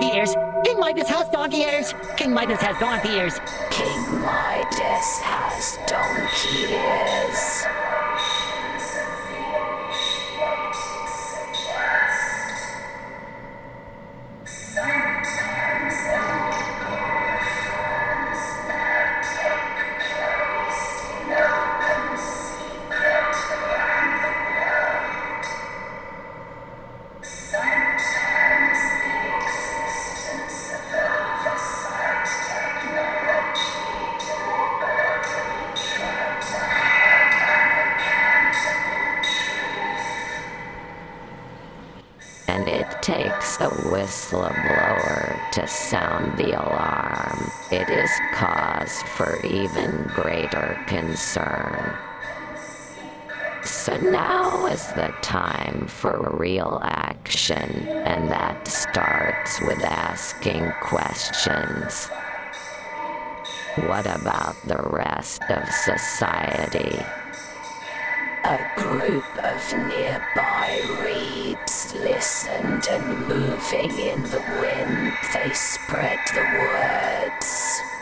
donkey ears. King Midas has donkey ears. King Midas has donkey ears. King Midas has donkey ears. And it takes a whistleblower to sound the alarm. It is cause for even greater concern. So now is the time for real action, and that starts with asking questions. What about the rest of society? A group of nearby reeds listened, and moving in the wind, they spread the words.